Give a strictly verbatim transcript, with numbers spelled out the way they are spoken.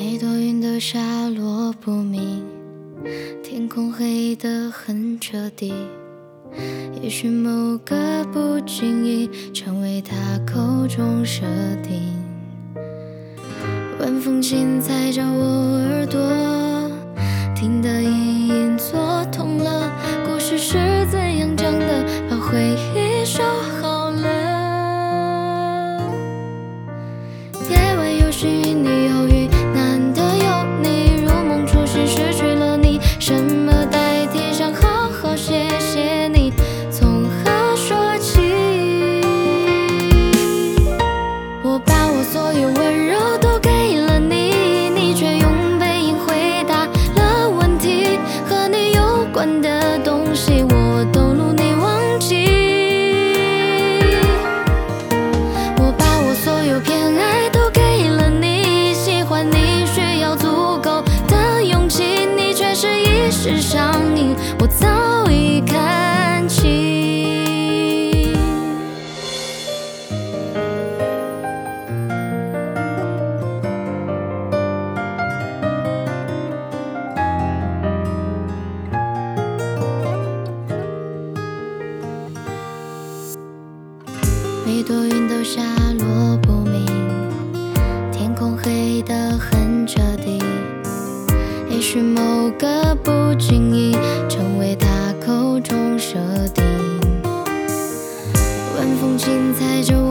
每朵云都下落不明，天空黑得很彻底。也许某个不经意，成为他口中设定。晚风轻踩着我耳朵，听得隐隐作痛了。故事是怎样讲的？把回忆收好了。夜晚有时与你有雨，难得有你，入梦初时失去了你，什么代替想好好谢谢你？从何说起？我把我所有温柔都给了你，你却用背影回答了问题，和你有关的东西我都努力忘记。我把我所有偏爱都给了你，喜欢你需要足够的勇气，你却是一时上瘾，我早已看清。每朵云都下落不明，天空黑得很彻底。也许某个不经意，成为他口中设定。晚风轻踩着